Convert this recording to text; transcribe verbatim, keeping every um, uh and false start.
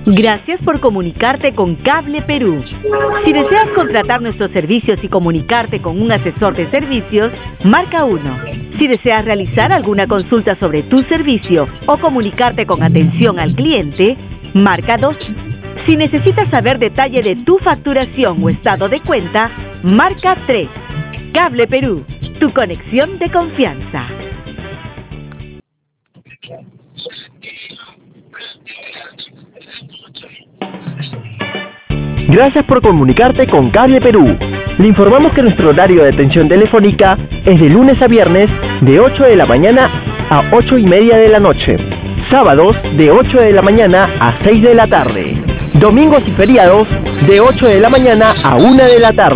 Gracias por comunicarte con Cable Perú. Si deseas contratar nuestros servicios y comunicarte con un asesor de servicios, marca uno. Si deseas realizar alguna consulta sobre tu servicio o comunicarte con atención al cliente, marca dos. Si necesitas saber detalle de tu facturación o estado de cuenta, marca tres. Cable Perú, tu conexión de confianza. Gracias por comunicarte con Cable Perú. Le informamos que nuestro horario de atención telefónica es de lunes a viernes de ocho de la mañana a ocho y media de la noche. Sábados de ocho de la mañana a seis de la tarde. Domingos y feriados de ocho de la mañana a una de la tarde.